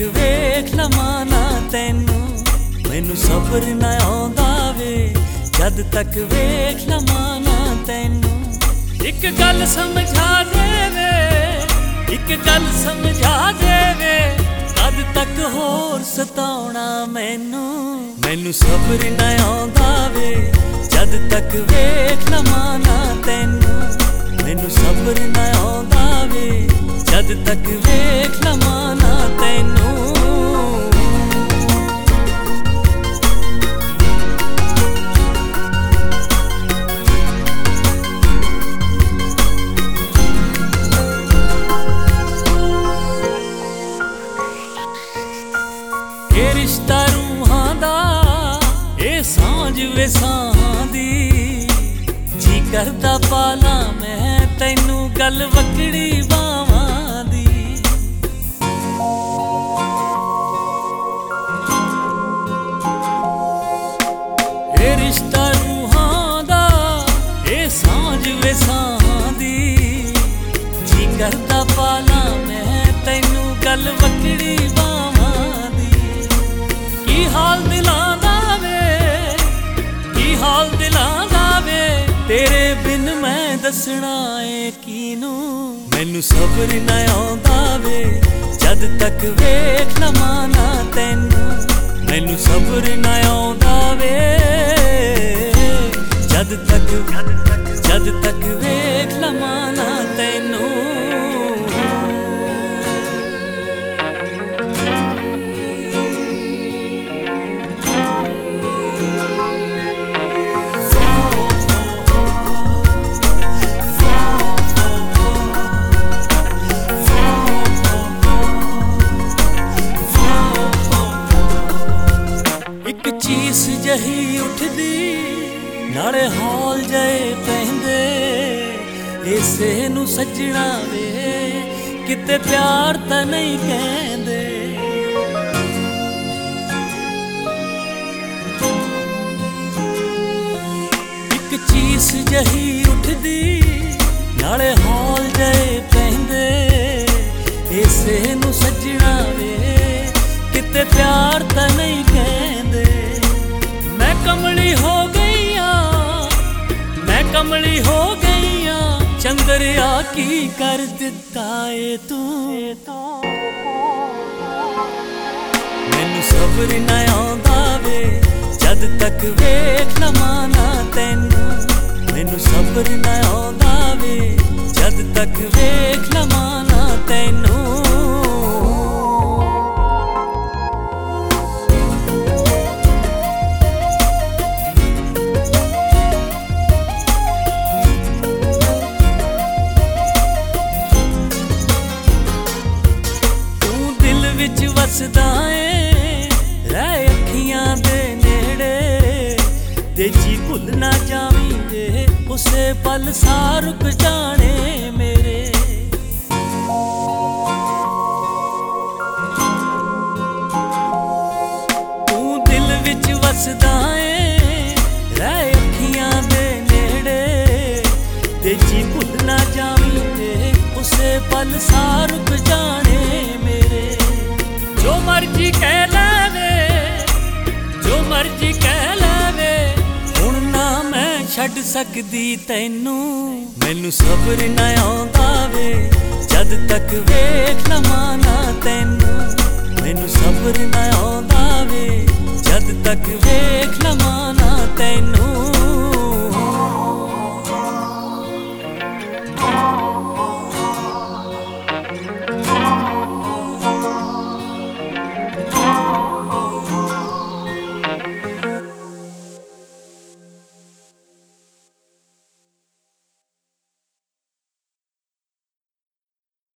ਵੇਖ ਲਵਾਂ ਨਾ ਤੈਨੂੰ, ਮੈਨੂੰ ਸਬਰ ਨਾ ਆਉਂਦਾ ਵੇ ਜਦ ਤੱਕ ਵੇਖ ਲਵਾਂ ਨਾ ਤੈਨੂੰ। ਇੱਕ ਗੱਲ ਸਮਝਾ ਦੇਵੇ, ਇੱਕ ਗੱਲ ਸਮਝਾ ਦੇਵੇ, ਕਦ ਤੱਕ ਹੋਰ ਸਤਾਉਣਾ ਮੈਨੂੰ। ਮੈਨੂੰ ਸਬਰ ਨਾ ਆਉਂਦਾ ਵੇ ਜਦ ਤੱਕ ਵੇਖ ਲਵਾਂ ਨਾ ਤੈਨੂੰ, ਮੈਨੂੰ ਸਬਰ ਨਾ ਆਉਂਦਾ ਵੇ ਜਦ ਤੱਕ ਵੇਖ ਲਵਾਂ ਨਾ ਤੈਨੂੰ। ਇਹ ਰਿਸ਼ਤਾ ਰੂਹਾਂ ਦਾ, ਇਹ ਸਾਂਝ ਵੇ ਸਾਹਾਂ ਦੀ, ਜੀ ਕਰਦਾ ਪਾਲਾਂ ਮੈਂ ਤੈਨੂੰ ਗੱਲ ਵਕੜੀ ਬਾਵਾਂ ਦੀ। ਇਹ ਰਿਸ਼ਤਾ ਰੂਹਾਂ ਦਾ, ਇਹ ਸਾਂਝ ਵੇ ਸਾਹਾਂ ਦੀ, ਜੀ ਕਰਦਾ ਪਾਲਾਂ ਮੈਂ ਤੈਨੂੰ ਗੱਲ ਵਕੜੀ ਬਾਵਾਂ ਦੀ। ਕੀ ਹਾਲ ਦਿਲਾਂ ਦਾ ਵੇ, ਕੀ ਹਾਲ ਦਿਲਾਂ ਦਾ ਵੇ, ਤੇਰੇ ਬਿਨ ਮੈਂ ਦੱਸਣਾ ਏ ਕਿਹਨੂੰ। ਮੈਨੂੰ ਸਬਰ ਨਾ ਆਉਂਦਾ ਵੇ ਜਦ ਤੱਕ ਵੇਖ ਲਵਾਂ ਨਾ ਤੈਨੂੰ, ਮੈਨੂੰ ਸਬਰ ਨਾ ਆਉਂਦਾ ਵੇ ਜਦ ਤੱਕ ਵੇਖ ਲਵਾਂ ਨਾ ਤੈਨੂੰ। ਇੱਕ ਚੀਸ ਜਹੀ ਉੱਠਦੀ ਨਾਲੇ ਹੌਲ ਜਏ ਪੈਂਦੇ, ਇਸੇ ਨੂੰ ਸੱਜਣਾ ਵੇ ਕਿਤੇ ਪਿਆਰ ਤਾਂ ਨਹੀਂ ਕਹਿੰਦੇ। ਇੱਕ ਚੀਸ ਜਹੀ ਉੱਠਦੀ ਨਾਲੇ ਹੌਲ ਜਏ ਪੈਂਦੇ, ਇਸੇ ਨੂੰ ਸੱਜਣਾ ਵੇ ਕਿਤੇ ਪਿਆਰ ਤਾਂ ਨਹੀਂ ਕਹਿੰਦੇ। ਮੈਂ ਕਮਲੀ ਹੋ ਗਈ ਆਂ, ਮੈਂ ਕਮਲੀ ਹੋ ਗਈ ਆਂ, ਚੰਦਰਿਆ ਕੀ ਕਰ ਦਿੱਤਾ ਏ ਤੂੰ। ਮੈਨੂੰ ਸਬਰ ਨਾ ਆਉਂਦਾ ਵੇ ਜਦ ਤੱਕ ਵੇਖ ਲਵਾਂ ਨਾ ਤੈਨੂੰ, ਮੈਨੂੰ ਸਬਰ ਨਾ ਆਉਂਦਾ ਵੇ ਜਦ ਤੱਕ ਵੇਖ ਲਵਾਂ ਨਾ ਤੈਨੂੰ। ਵਿੱਚ ਵਸਦਾ ਏ ਰਹਿ ਅੱਖੀਆਂ ਦੇ ਨੇੜੇ, ਤੇ ਜੀ ਭੁੱਲ ਨਾ ਜਾਵੀਂ ਵੇ ਉਸੇ ਪਲ ਸਾਹ ਰੁਕ ਜਾਣੇ ਮੇਰੇ। ਤੂੰ ਦਿਲ ਵਿੱਚ ਵਸਦਾ ਏ ਰਹਿ ਅੱਖੀਆਂ ਦੇ ਨੇੜੇ, ਤੇ ਜੀ ਭੁੱਲ ਨਾ ਜਾਵੀਂ ਵੇ ਉਸੇ ਪਲ ਸਾਹ ਰੁਕ ਜਾਣੇ ਮੇਰੇ। ਜੋ ਮਰਜੀ ਕਹਿ ਲੈਵੇ, ਜੋ ਮਰਜੀ ਕਹਿ ਲੈਵੇ, ਹੁਣ ਨਾ ਮੈਂ ਛੱਡ ਸਕਦੀ ਤੈਨੂੰ। ਮੈਨੂੰ ਸਬਰ ਨਾ ਆਉਂਦਾ ਵੇ ਜਦ ਤੱਕ ਵੇਖ ਲਵਾਂ ਨਾ